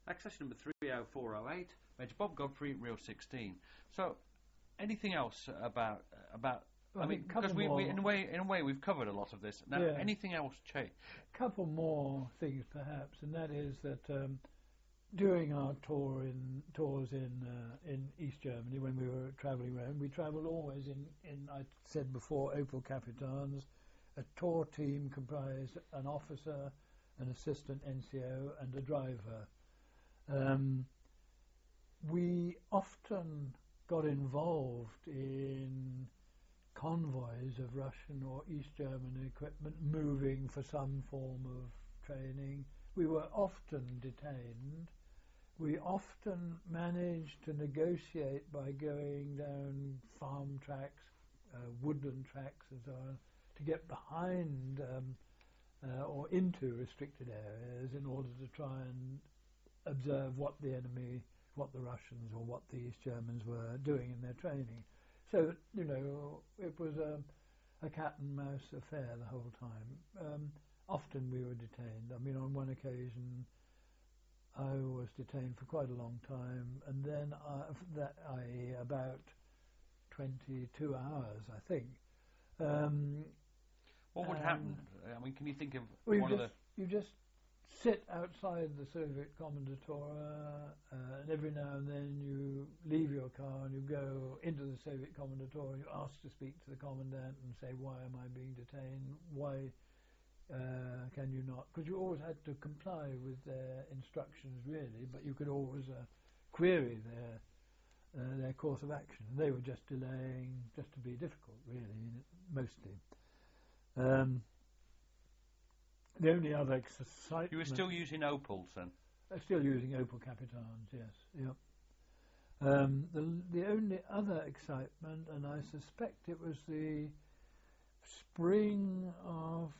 Accession number 30408, Major Bob Godfrey, Reel 16. So, anything else about? I mean, because we in a way we've covered a lot of this. Now, anything else change? A couple more things perhaps, and that is that during our tours in East Germany, when we were travelling around, we travelled always in I said before, Opel Capitans. A tour team comprised an officer, an assistant NCO, and a driver. We often got involved in convoys of Russian or East German equipment moving for some form of training. We were often detained. We often managed to negotiate by going down farm tracks, woodland tracks and so on, to get behind or into restricted areas in order to try and observe what the enemy, what the Russians or what the East Germans were doing in their training. So, you know, it was a cat and mouse affair the whole time. Often we were detained. I mean, on one occasion I was detained for quite a long time, and then about 22 hours, I think. What would happen? I mean, can you think of You just sit outside the Soviet Kommandantur, and every now and then you leave your car and you go into the Soviet Kommandantur and you ask to speak to the commandant and say, why am I being detained? Why can you not? Because you always had to comply with their instructions, really, but you could always query their course of action. They were just delaying, just to be difficult, really, mostly. The only other excitement... You were still using Opels then? Still using Opel Capitans, yes. Yep. The only other excitement, and I suspect it was the spring of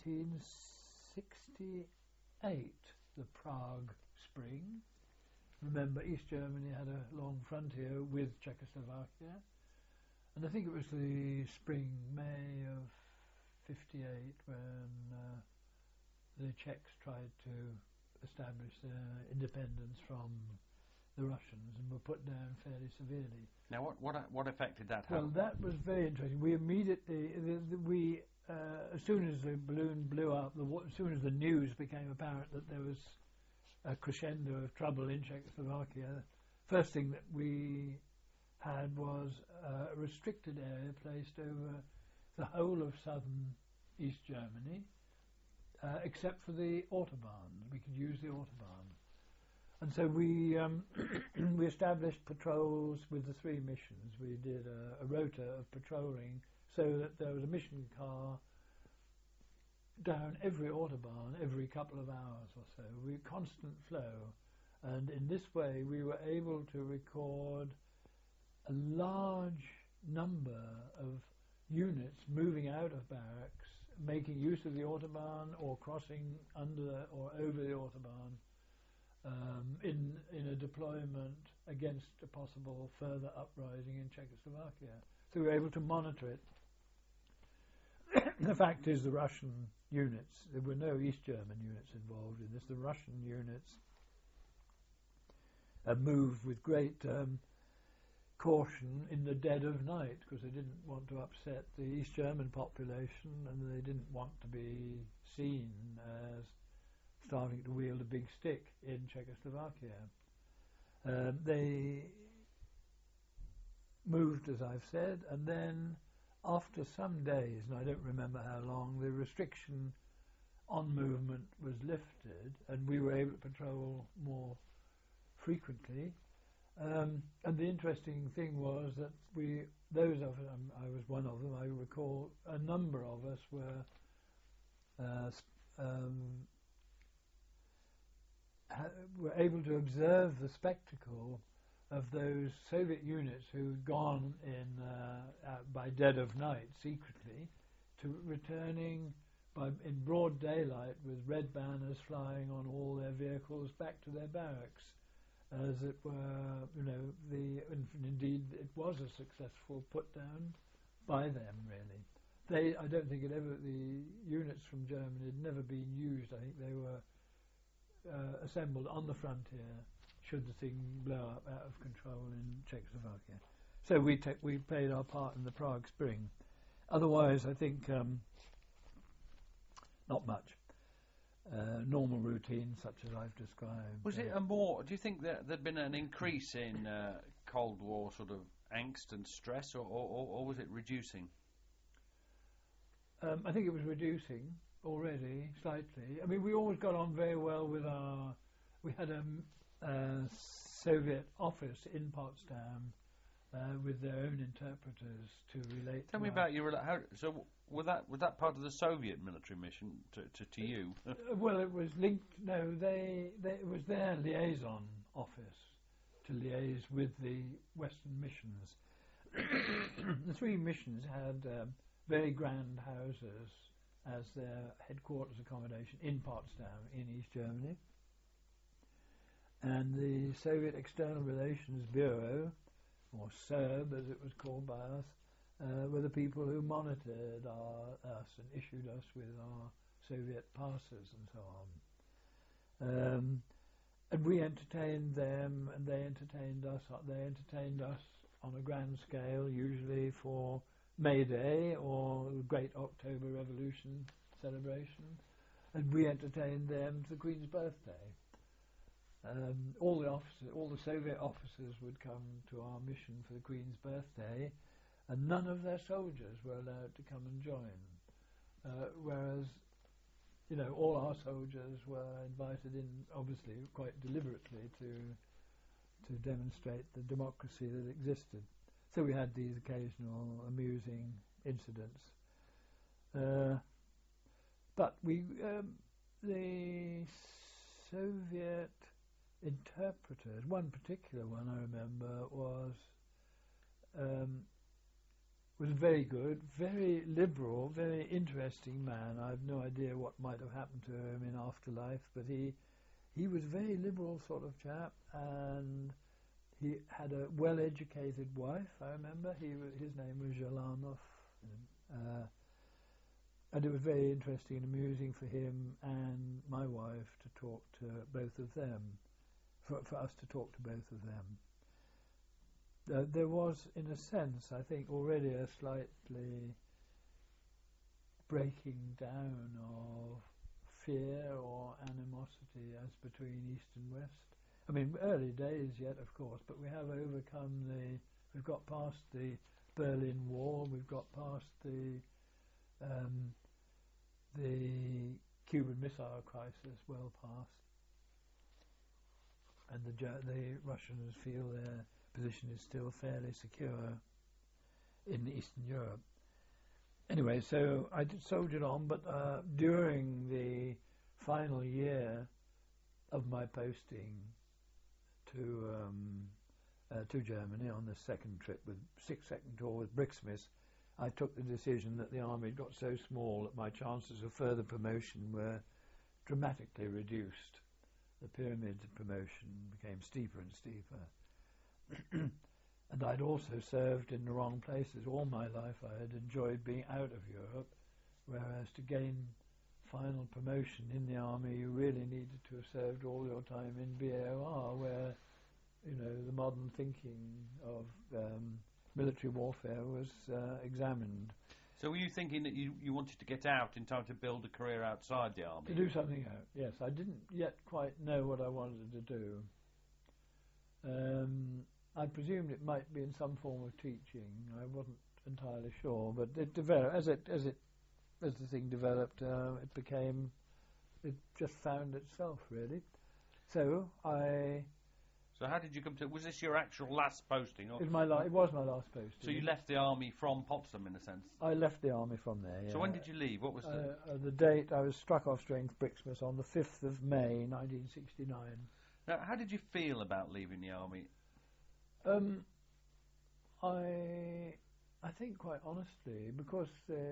1968, the Prague Spring. Remember, East Germany had a long frontier with Czechoslovakia, and I think it was the spring, May of 58, when the Czechs tried to establish their independence from the Russians and were put down fairly severely. Now, what effect did that have? Well, that was very interesting. We immediately, as soon as the balloon blew up, as soon as the news became apparent that there was a crescendo of trouble in Czechoslovakia, first thing that we had was a restricted area placed over the whole of southern East Germany, except for the Autobahn. We could use the Autobahn. And so we we established patrols with the three missions. We did a rota of patrolling so that there was a mission car down every Autobahn every couple of hours or so. We constant flow, and in this way we were able to record a large number of units moving out of barracks, making use of the Autobahn or crossing under or over the Autobahn. In a deployment against a possible further uprising in Czechoslovakia. So we were able to monitor it. The fact is the Russian units, there were no East German units involved in this, the Russian units moved with great caution in the dead of night because they didn't want to upset the East German population and they didn't want to be seen as starting to wield a big stick in Czechoslovakia. They moved, as I've said, and then after some days, and I don't remember how long, the restriction on movement was lifted and we were able to patrol more frequently. And the interesting thing was that those of them, I was one of them, I recall a number of us were able to observe the spectacle of those Soviet units who'd gone by dead of night secretly to returning in broad daylight with red banners flying on all their vehicles back to their barracks, as it were, indeed it was a successful put down by them, really. I don't think the units from Germany had never been used. I think they were assembled on the frontier should the thing blow up out of control in Czechoslovakia. So we played our part in the Prague Spring. Otherwise, I think not much. Normal routine, such as I've described. Was it do you think that there'd been an increase in Cold War sort of angst and stress, or was it reducing? I think it was reducing already, slightly. I mean, we always got on very well with we had a Soviet office in Potsdam with their own interpreters to relate. Tell me about your. So was that part of the Soviet military mission to you? Well, it was linked. No, it was their liaison office to liaise with the Western missions. The three missions had very grand houses as their headquarters accommodation in Potsdam in East Germany. And the Soviet External Relations Bureau, or SERB as it was called by us, were the people who monitored us and issued us with our Soviet passes and so on. And we entertained them, and they entertained us. They entertained us on a grand scale, usually for May Day or the Great October Revolution celebration, and we entertained them to the Queen's birthday. All the Soviet officers would come to our mission for the Queen's birthday, and none of their soldiers were allowed to come and join. Whereas, all our soldiers were invited in, obviously, quite deliberately, to demonstrate the democracy that existed. So we had these occasional amusing incidents. But the Soviet interpreters, one particular one I remember was very good, very liberal, very interesting man. I have no idea what might have happened to him in afterlife, but he was a very liberal sort of chap, and he had a well-educated wife, I remember. His name was Zhelanov, and it was very interesting and amusing for him and my wife to talk to both of them, for us to talk to both of them. There was, in a sense, I think, already a slightly breaking down of fear or animosity as between East and West. I mean, early days yet, of course, but we have we've got past the Berlin Wall, we've got past the Cuban Missile Crisis, well past, and the Russians feel their position is still fairly secure in Eastern Europe. Anyway, so I soldiered on, but during the final year of my posting to Germany on the second trip, second tour with Brixmis, I took the decision that the army got so small that my chances of further promotion were dramatically reduced. The pyramid of promotion became steeper and steeper. And I'd also served in the wrong places. All my life I had enjoyed being out of Europe, whereas to gain final promotion in the army you really needed to have served all your time in BOR, where the modern thinking of military warfare was examined. So were you thinking that you wanted to get out in time to build a career outside the army? To do something out, yes. I didn't yet quite know what I wanted to do. I presumed it might be in some form of teaching. I wasn't entirely sure, but it developed as the thing developed. It just found itself really. So how did you come to? Was this your actual last posting? Or? It was my last posting. So you left the army from Potsdam, in a sense. I left the army from there. Yeah. So when did you leave? What was the date? I was struck off strength Brixmis on the 5th of May, 1969. Now, how did you feel about leaving the army? I think quite honestly, because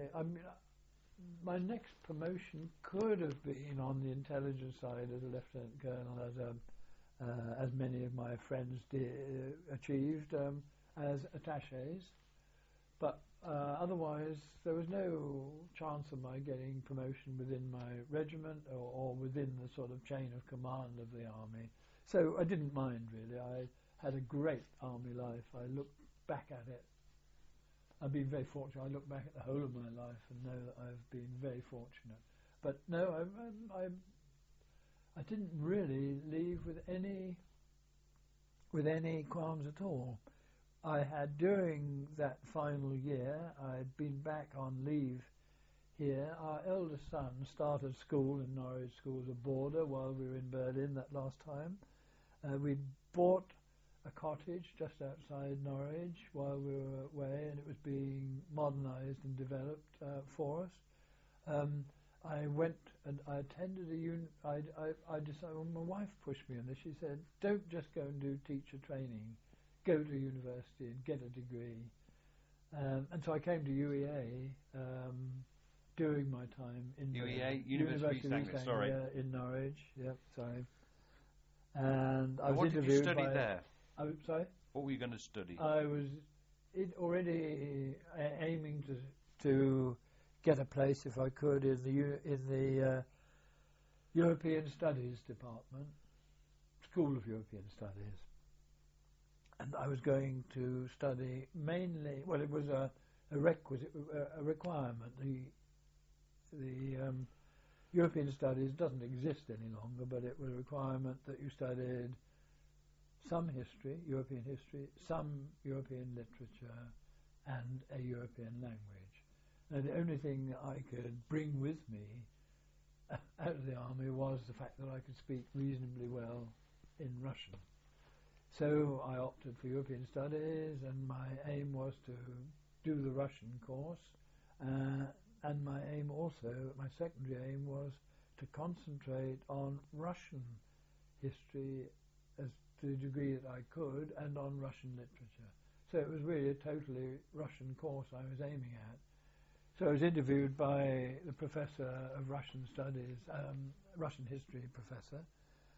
my next promotion could have been on the intelligence side as a lieutenant colonel, as many of my friends achieved as attachés. But otherwise, there was no chance of my getting promotion within my regiment or within the sort of chain of command of the army. So I didn't mind, really. I had a great army life. I look back at it. I've been very fortunate. I look back at the whole of my life and know that I've been very fortunate. But no, I didn't really leave with any qualms at all. I had, during that final year, I'd been back on leave here. Our eldest son started school in Norwich School as a boarder while we were in Berlin that last time. We bought a cottage just outside Norwich while we were away, and it was being modernised and developed for us. I went and I attended I decided, well, my wife pushed me on this. She said, don't just go and do teacher training. Go to university and get a degree. And so I came to UEA during my time in UEA, University of East Anglia, in Norwich. Yep, sorry. And I was what interviewed. What did you study there? Sorry? What were you going to study? I was already aiming to get a place, if I could, in the European Studies Department, School of European Studies. And I was going to study mainly, well, it was a requisite, a requirement. The European Studies doesn't exist any longer, but it was a requirement that you studied some history, European history, some European literature, and a European language. Now, the only thing I could bring with me out of the army was the fact that I could speak reasonably well in Russian. So I opted for European Studies, and my aim was to do the Russian course. And my aim also, my secondary aim, was to concentrate on Russian history as to the degree that I could, and on Russian literature. So it was really a totally Russian course I was aiming at. So I was interviewed by the professor of Russian studies, Russian history professor,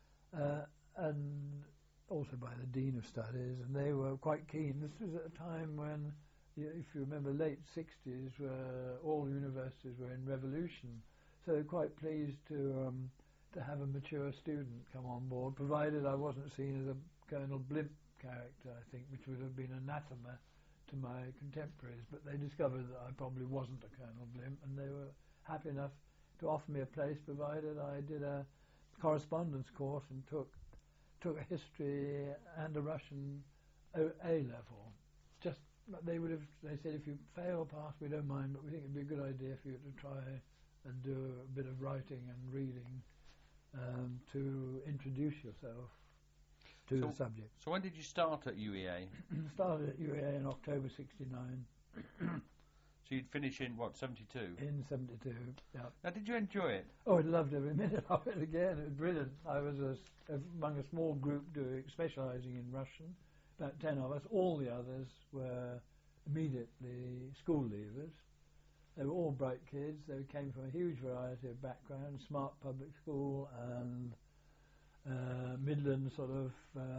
and also by the dean of studies, and they were quite keen. This was at a time when, if you remember, late 60s, where all universities were in revolution. So they were quite pleased to have a mature student come on board, provided I wasn't seen as a Colonel Blimp character, I think, which would have been anathema to my contemporaries. But they discovered that I probably wasn't a Colonel Blimp, and they were happy enough to offer me a place, provided I did a correspondence course and took a history and a Russian A level. Just they said, if you fail or pass, we don't mind, but we think it'd be a good idea for you to try and do a bit of writing and reading to introduce yourself to the subject. So when did you start at UEA? Started at UEA in October '69. So you'd finish in, what, 72? In 72, yeah. Now, did you enjoy it? Oh, I loved every minute of it again. It was brilliant. I was among a small group specialising in Russian, about 10 of us. All the others were immediately school leavers. They were all bright kids. They came from a huge variety of backgrounds, smart public school and Midland sort of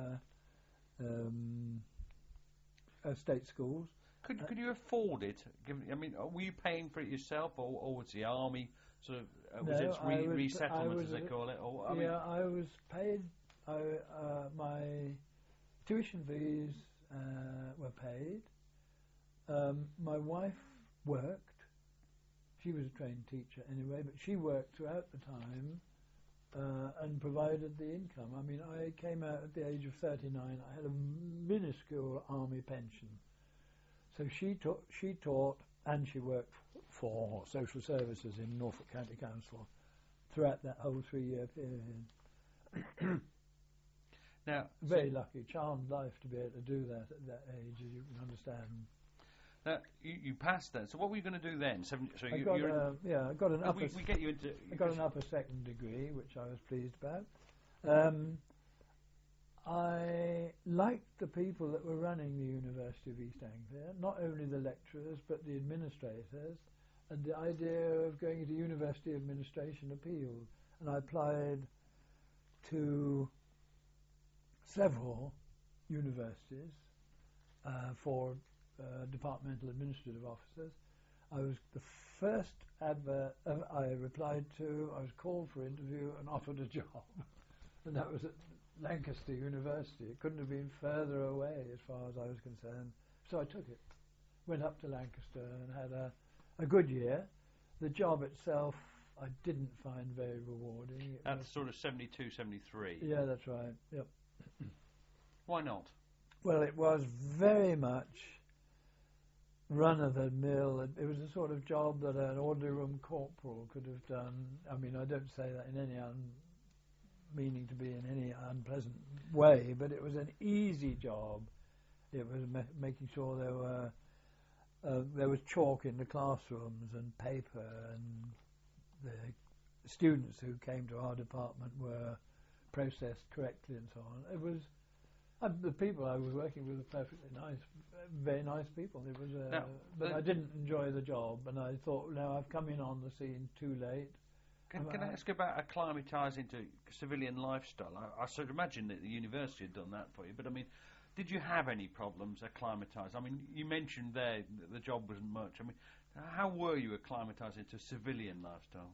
state schools. Could you afford it? I mean, were you paying for it yourself, or was the army sort of was it resettlement, as they call it? Or, I was paid. My tuition fees were paid. My wife worked. She was a trained teacher anyway, but she worked throughout the time and provided the income. I mean, I came out at the age of 39. I had a minuscule army pension. So she taught and she worked for social services in Norfolk County Council throughout that whole 3-year period. Now, very lucky, charmed life to be able to do that at that age, as you can understand. Now, you passed that. So what were you going to do then? I got an upper. We get you into. I got an upper second degree, which I was pleased about. I liked the people that were running the University of East Anglia, not only the lecturers but the administrators, and the idea of going into university administration appealed. And I applied to several universities for departmental administrative officers. I was the first advert I replied to. I was called for interview and offered a job, and that was at Lancaster University. It couldn't have been further away as far as I was concerned. So I took it, went up to Lancaster and had a good year. The job itself I didn't find very rewarding. That's sort of 72, 73. Yeah, that's right. Yep. Why not? Well, it was very much run-of-the-mill. It was the sort of job that an ordinary room corporal could have done. I mean, I don't say that in any meaning to be in any unpleasant way, but it was an easy job. It was making sure there was chalk in the classrooms and paper, and the students who came to our department were processed correctly and so on. It was the people I was working with were perfectly nice, very nice people. It was, but I didn't enjoy the job, and I thought, now I've come in on the scene too late. Can I ask about acclimatising to civilian lifestyle? I should imagine that the university had done that for you, but I mean, did you have any problems acclimatising? I mean, you mentioned there that the job wasn't much. I mean, how were you acclimatising to civilian lifestyle?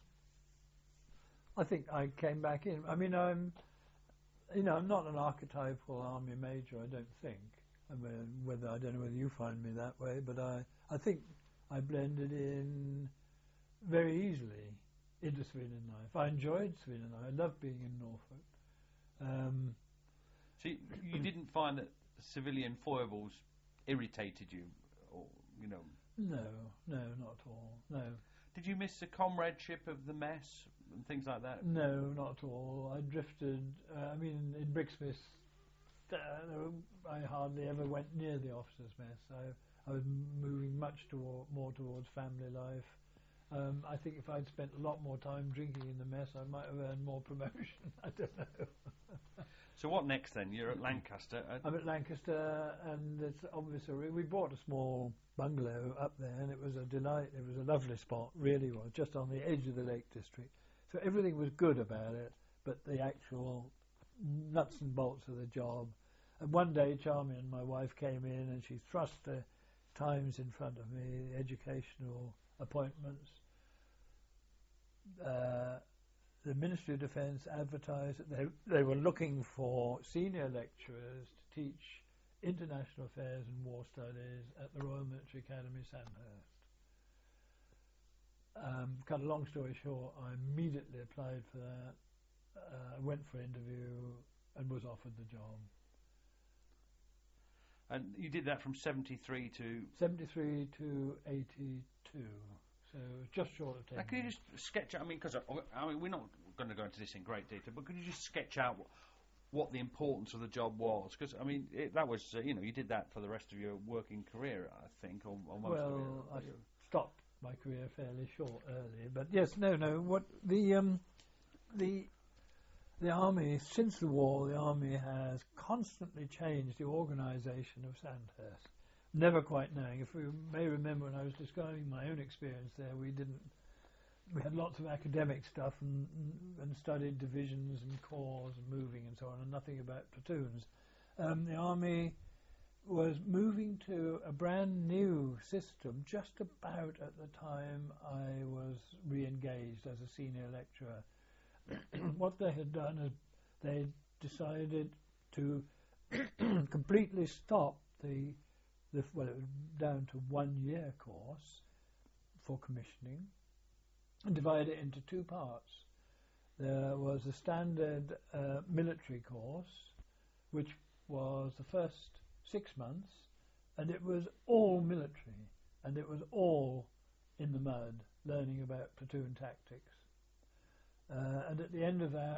I think I came back in. I mean, I'm not an archetypal army major, I don't think. I don't know whether you find me that way, but I think I blended in very easily into civilian life. I enjoyed civilian life. I loved being in Norfolk. So you didn't find that civilian foibles irritated you, or No, not at all. No. Did you miss the comradeship of the mess and things like that? No, not at all. I drifted. In Brixmith, I hardly ever went near the officers' mess. I was moving much more towards family life. I think if I'd spent a lot more time drinking in the mess, I might have earned more promotion. I don't know. So what next then? You're at Lancaster. I'm at Lancaster, and it's obviously we bought a small bungalow up there, and it was a delight. It was a lovely spot, really was, just on the edge of the Lake District. So everything was good about it, but the actual nuts and bolts of the job. And one day, Charmian, my wife, came in, and she thrust the Times in front of me, the educational appointments. The Ministry of Defence advertised that they were looking for senior lecturers to teach international affairs and war studies at the Royal Military Academy, Sandhurst. Cut a long story short, I immediately applied for that, went for interview, and was offered the job. And you did that from 73 to... 73 to 82. So just short of 10 Can you just sketch out, because we're not going to go into this in great detail, but could you just sketch out what the importance of the job was? Because, that was, you did that for the rest of your working career, I think, or most of it. Well, I stopped my career fairly short early, but yes, what the Army, since the war, the Army has constantly changed the organisation of Sandhurst. Never quite knowing. If we may remember, when I was describing my own experience there, we had lots of academic stuff and studied divisions and corps and moving and so on, and nothing about platoons. The Army was moving to a brand new system just about at the time I was re-engaged as a senior lecturer. What they had done is they decided to completely stop it was down to 1 year course for commissioning, and divide it into two parts. There was a standard military course, which was the first 6 months, and it was all military, and it was all in the mud, learning about platoon tactics. And at the end of that,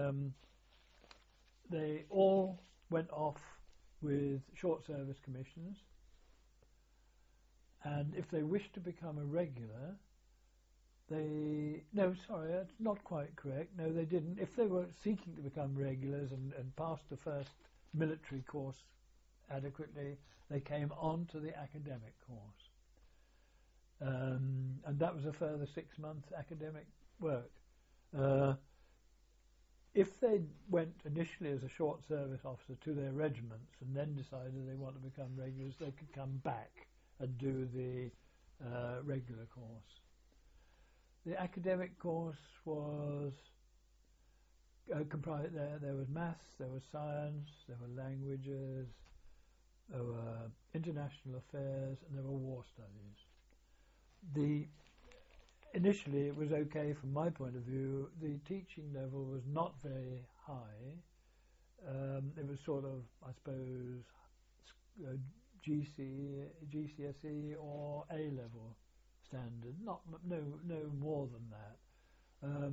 they all went off with short service commissions, and if they wished to become a regular, that's not quite correct. No, they didn't. If they were seeking to become regulars and passed the first military course adequately, they came on to the academic course. And that was a further 6 months academic work. if they went initially as a short service officer to their regiments and then decided they want to become regulars, they could come back and do the regular course. The academic course was comprised. There was maths, there was science, there were languages, there were international affairs, and there were war studies. Initially, it was okay from my point of view. The teaching level was not very high. It was sort of, I suppose, GCSE or A level standard. No more than that.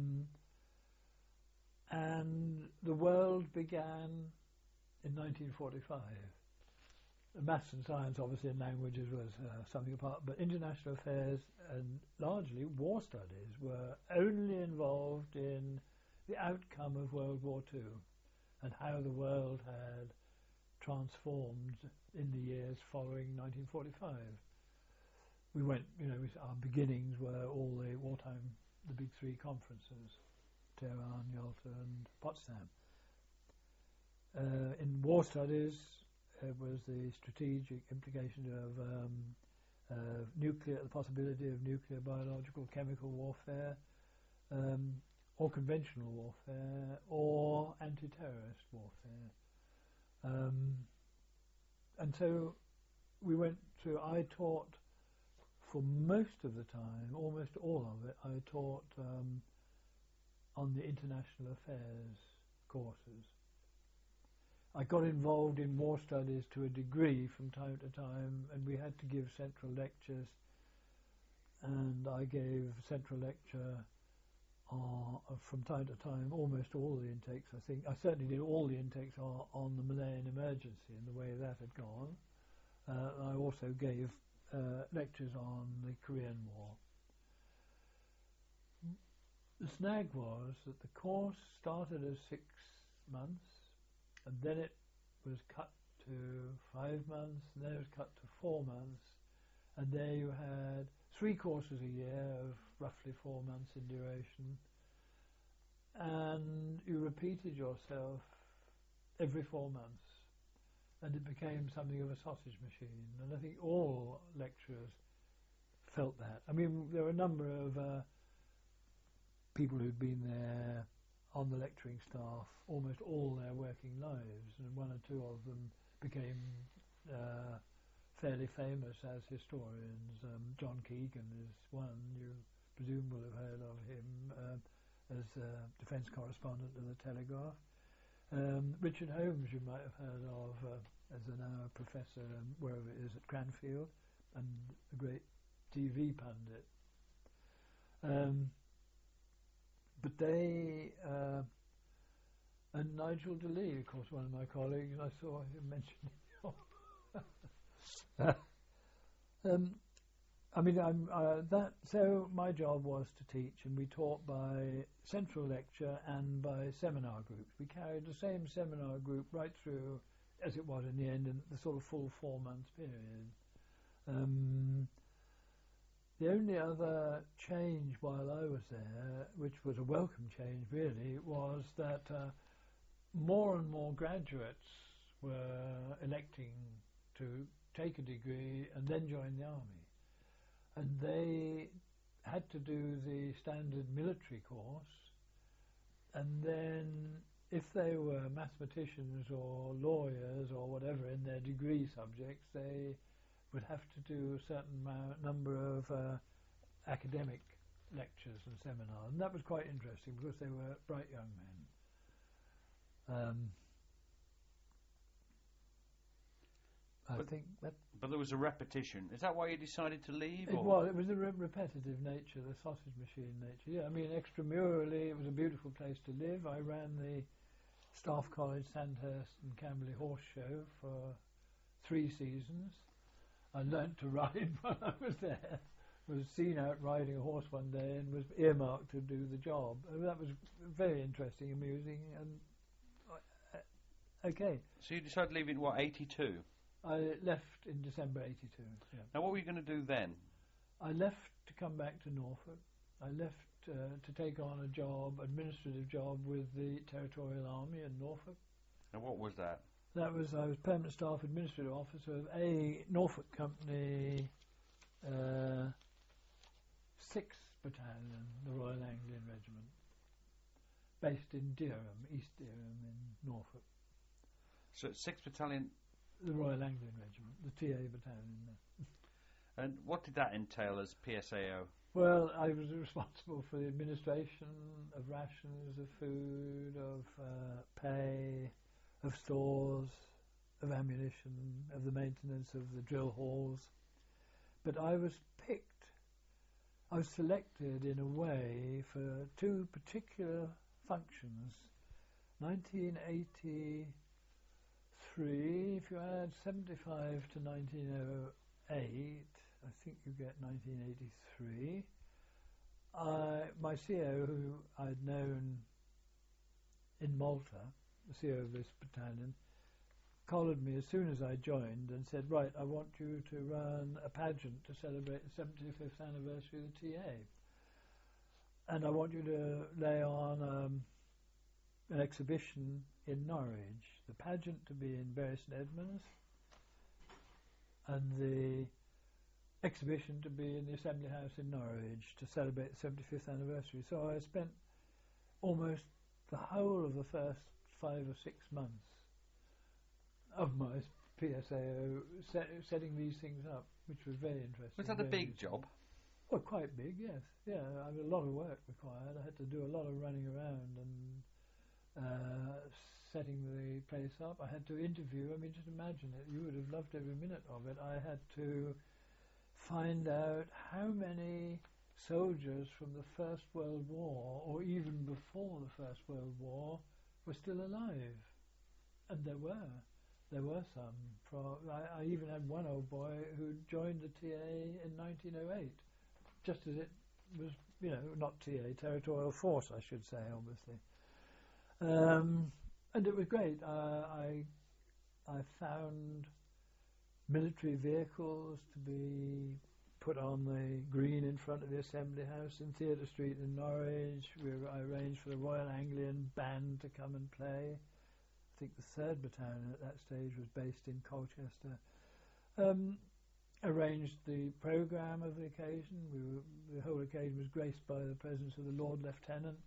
And the world began in 1945. Maths and science, obviously, and languages was something apart, but international affairs and largely war studies were only involved in the outcome of World War II and how the world had transformed in the years following 1945. We went, our beginnings were all the big three conferences, Tehran, Yalta and Potsdam. In war studies, it was the strategic implication of the possibility of nuclear, biological, chemical warfare, or conventional warfare, or anti-terrorist warfare. And so I taught for most of the time, almost all of it, I taught on the international affairs courses. I got involved in war studies to a degree from time to time, and we had to give central lectures, and I gave central lecture from time to time, almost all the intakes, I think. I certainly did all the intakes on the Malayan emergency and the way that had gone. I also gave lectures on the Korean War. The snag was that the course started as 6 months, and then it was cut to 5 months, and then it was cut to 4 months, and there you had 3 courses a year of roughly 4 months in duration, and you repeated yourself every 4 months, and it became something of a sausage machine, and I think all lecturers felt that. I mean, there were a number of people who'd been there on the lecturing staff almost all their working lives, and 1 or 2 of them became fairly famous as historians. John Keegan is one. You presume will have heard of him as defence correspondent of the Telegraph. Richard Holmes you might have heard of as a now professor wherever it is at Cranfield, and a great TV pundit. But they, and Nigel DeLee, of course, one of my colleagues, I saw him mention it. So my job was to teach, and we taught by central lecture and by seminar groups. We carried the same seminar group right through, as it was in the end, in the sort of full 4-month period. The only other change while I was there, which was a welcome change really, was that more and more graduates were electing to take a degree and then join the army. And they had to do the standard military course, and then if they were mathematicians or lawyers or whatever in their degree subjects, they would have to do a certain number of academic lectures and seminars, and that was quite interesting because they were bright young men. But there was a repetition. Is that why you decided to leave? It was the repetitive nature, the sausage machine nature. Yeah, I mean, extramurally, it was a beautiful place to live. I ran the Staff College, Sandhurst and Camberley Horse Show for 3 seasons. I learnt to ride while I was there. Was seen out riding a horse one day and was earmarked to do the job. That was very interesting, amusing, and okay. So you decided to leave in, 82? I left in December 82, yeah. Now what were you going to do then? I left to come back to Norfolk. I left to take on a job, administrative job, with the Territorial Army in Norfolk. And what was that? I was Permanent Staff Administrative Officer of a Norfolk Company 6th Battalion, the Royal Anglian Regiment, based in Dereham, East Dereham in Norfolk. So 6th Battalion? The Royal Anglian Regiment, the TA Battalion there. And what did that entail as PSAO? Well, I was responsible for the administration of rations, of food, of pay, of stores, of ammunition, of the maintenance of the drill halls. But I was selected in a way for two particular functions. 1983, if you add 75 to 1908, I think you get 1983. My CO, who I'd known in Malta, the CO of this battalion, collared me as soon as I joined and said, right, I want you to run a pageant to celebrate the 75th anniversary of the TA. And I want you to lay on an exhibition in Norwich, the pageant to be in Bury St Edmunds, and the exhibition to be in the Assembly House in Norwich to celebrate the 75th anniversary. So I spent almost the whole of the first 5 or 6 months of my PSAO setting these things up, which was very interesting. Was that a big job? Well, quite big, yes. Yeah, I mean, a lot of work required. I had to do a lot of running around and setting the place up. I had to interview. I mean, just imagine it. You would have loved every minute of it. I had to find out how many soldiers from the First World War, or even before the First World War, were still alive. And there were. There were some. I even had one old boy who joined the TA in 1908, just as it was, not TA, Territorial Force, I should say, obviously. And it was great. I found military vehicles to be put on the green in front of the Assembly House in Theatre Street in Norwich. I arranged for the Royal Anglian Band to come and play. I think the 3rd Battalion at that stage was based in Colchester. Arranged the programme of the occasion. The whole occasion was graced by the presence of the Lord Lieutenant.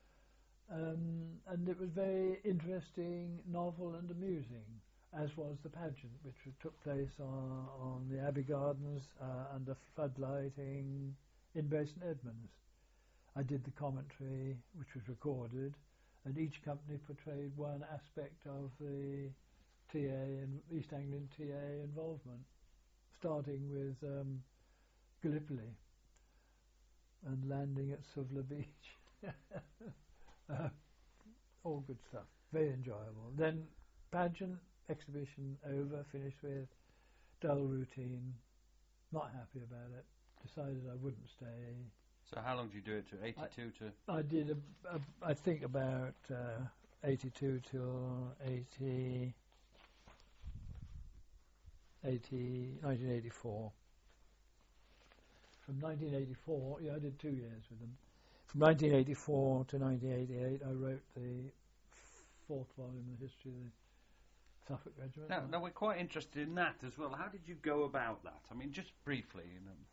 And it was very interesting, novel and amusing, as was the pageant, which took place on the Abbey Gardens under floodlighting in Bury St Edmunds. I did the commentary, which was recorded, and each company portrayed one aspect of the TA and East Anglian TA involvement, starting with Gallipoli and landing at Suvla Beach. All good stuff, very enjoyable. Then pageant, exhibition over, finished with, dull routine, not happy about it, decided I wouldn't stay. So how long did you do it to? 82 to? I did, I think, about 82 till 1984. From 1984, I did 2 years with them. From 1984 to 1988, I wrote the 4th volume of the history of the Suffolk Regiment. Now we're quite interested in that as well. How did you go about that? I mean, just briefly.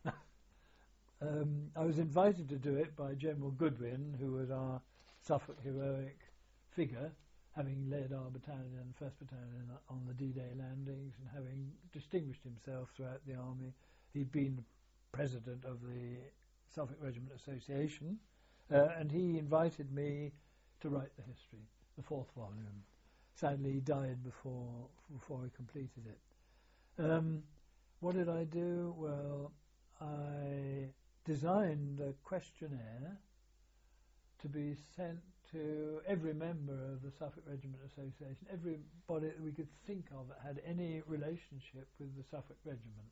I was invited to do it by General Goodwin, who was our Suffolk heroic figure, having led our battalion, 1st Battalion, on the D-Day landings and having distinguished himself throughout the army. He'd been president of the Suffolk Regiment Association, and he invited me to write the history, the 4th volume. Sadly, he died before he completed it. What did I do? Well, I designed a questionnaire to be sent to every member of the Suffolk Regiment Association, everybody that we could think of that had any relationship with the Suffolk Regiment.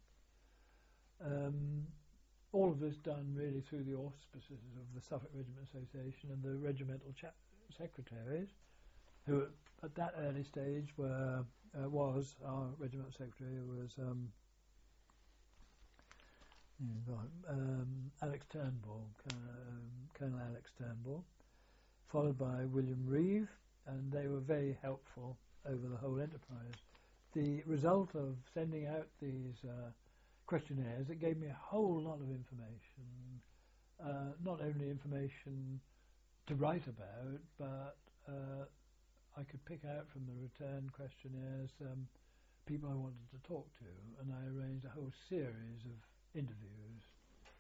All of this done really through the auspices of the Suffolk Regiment Association and the regimental secretaries, who at that early stage was our regimental secretary was Alex Turnbull, Colonel Alex Turnbull, followed by William Reeve, and they were very helpful over the whole enterprise. The result of sending out these questionnaires, it gave me a whole lot of information, not only information to write about, but I could pick out from the return questionnaires people I wanted to talk to, and I arranged a whole series of interviews